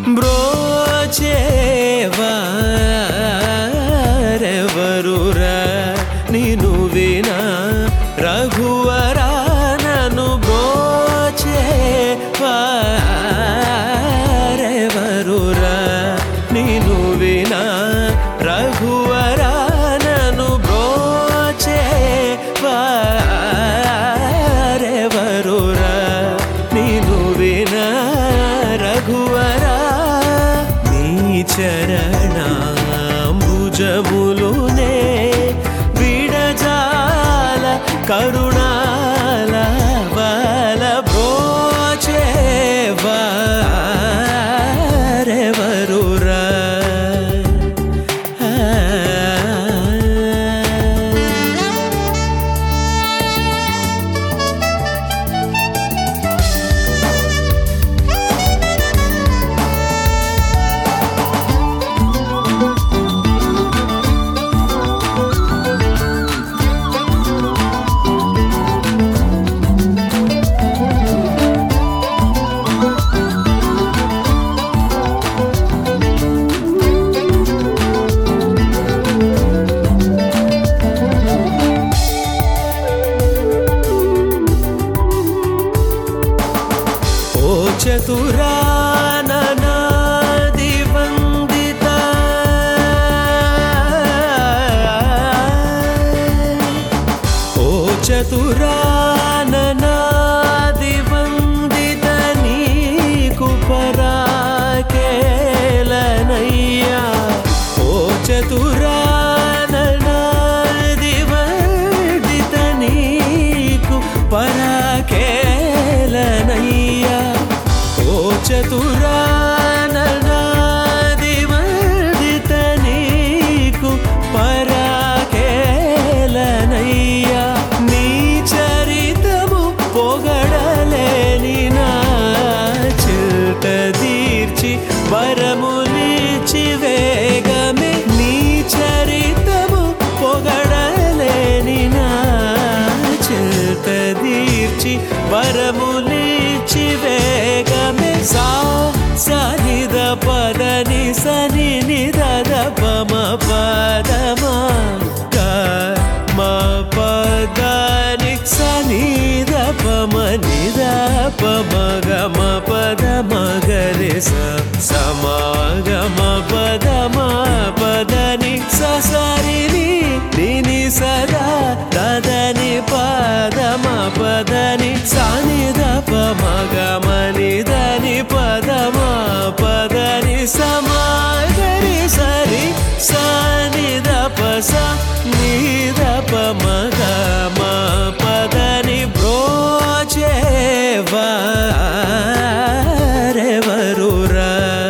బ్రోచేవారెవరురా నిను వినా రఘువరా నన్ను బ్రోచేవారెవరురా నిను వినా రఘువరా నన్ను బ్రోచేవారెవరురా నిను వినా రఘువరా నీ చరణాంబుజములునే విడజాల కరుణాల బల బ్రోచేవారెవరురా చతురాననాది వందిత ఓ చతురాననాది వందిత నీకు పరాకేలనయ్యా ఓ చతురాననాది వందిత నీకు పరాకేలనయ్యా ఓ చతురాననాది వందిత నీకు పరాకేలనయ్యా నీ చరితము పొగడలేని నా చిల్ట తీర్చి వరములిచి వేగమే నీ చరితము పొగడలేని నా చిల్ట తీర్చి వరములిచి వేగమే సా సనిద పదని సని నిద పమ పదమా మ పదని సనిద పమ నిద పమ గమ పద మగరి సమాగమ పదమ పదని సరిని నిని సదా దదని పదమ పదని సనిద పమ గమ నిదని పదమ పదని సమాగరి సరి సనిద పస నిద పమ గమ పదని బ్రోచేవారెవరురా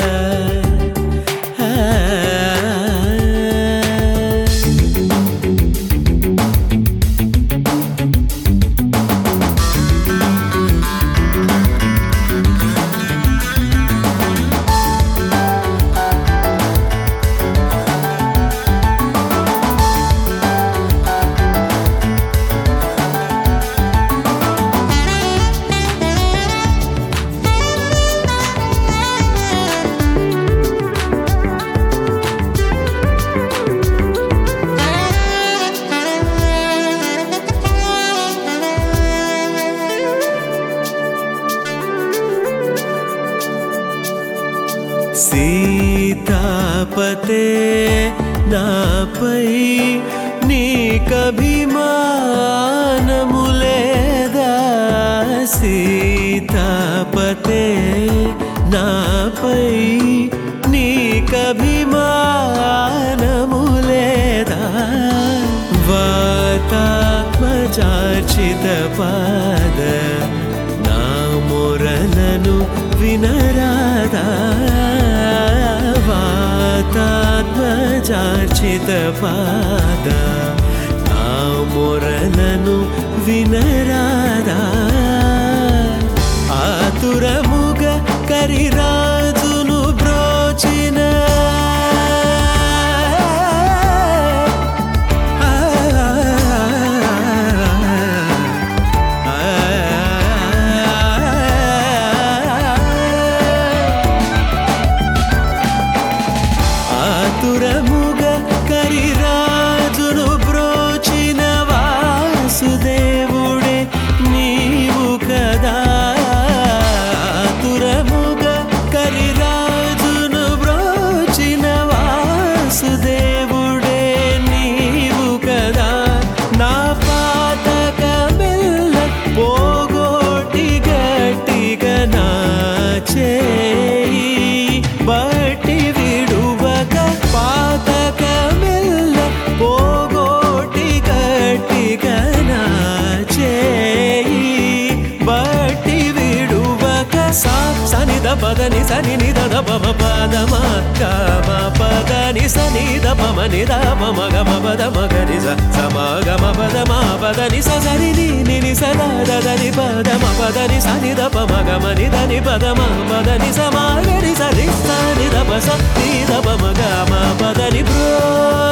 సీతాపతే నాపై నీకభిమానము లేదా సీతాపతే నాపై నీకభిమానము లేదా వాతాత్మచార్చిత పాద నా మొరలను వినరాదా వాతాత్మచార్చిత పాద నా మొరలను వినరాదా ఆతురముగ కరిరాజును బ్రోచిన పదని సని నిద పమ పదమ గమ పదని సని ద పమ నిద పమ గమ పద మగని సమగమ పదమ పదని సరి ని సదా దని పదమ పదని సని ద పమ గమ నిదని పదమ పదని సమగని సరి సని ద ప స ని ద పమ గమ పదని బ్రో